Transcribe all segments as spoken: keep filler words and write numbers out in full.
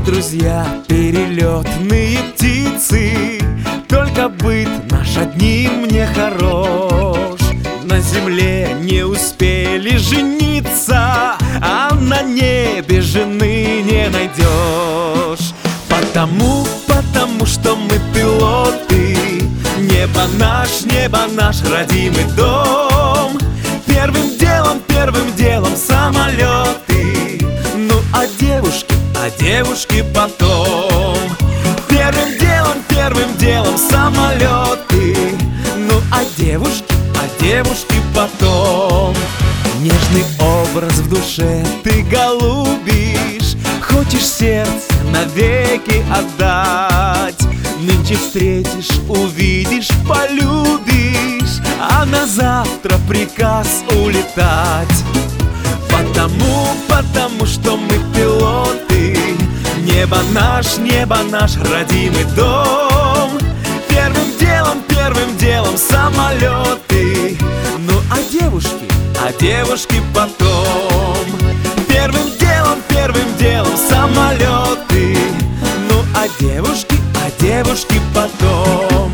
друзья, перелетные птицы, только быт наш одним не хорош. На земле не успели жениться, а на небе жены не найдешь. Потому, потому что мы пилоты, небо наш, небо наш родимый дом. Первым делом, первым делом самолеты, ну а девушки, а девушки потом. Первым делом, первым делом самолеты, ну а девушки, а девушки потом. Нежный образ в душе ты голубишь, хочешь сердце навеки отдать. Нынче встретишь, увидишь, полюбишь, а на завтра приказ улетать. Потому, потому что мы пилоты, небо наш, небо наш родимый дом. Первым делом, первым делом самолеты, ну а девушки, а девушки потом. Первым делом, первым делом самолеты, ну а девушки, а девушки потом.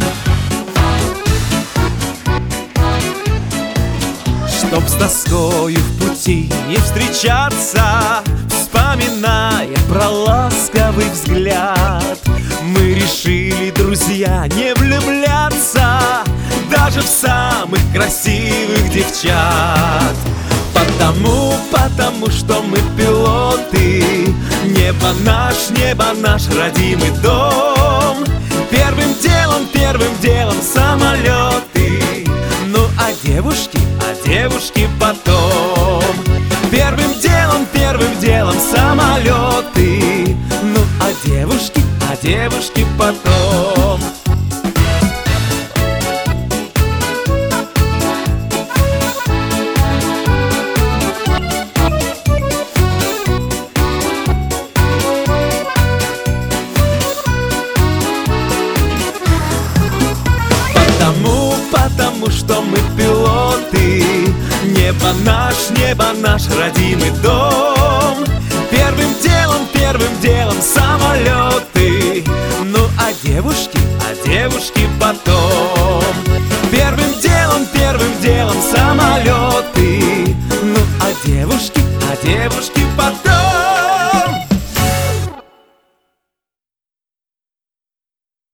Чтоб с тоскою в пути не встречаться, вспоминая про ласковый взгляд, мы решили, друзья, не влюбляться даже в самых красивых девчат. Потому, потому что мы пилоты, небо наш, небо наш родимый дом. Первым делом, первым делом самолеты, ну а девушки, а девушки потом. Первым делом, первым делом самолеты, ну а девушки, а девушки потом. Потому, потому что мы пилоты, небо наш, небо наш родимый дом. Первым делом, первым делом самолет.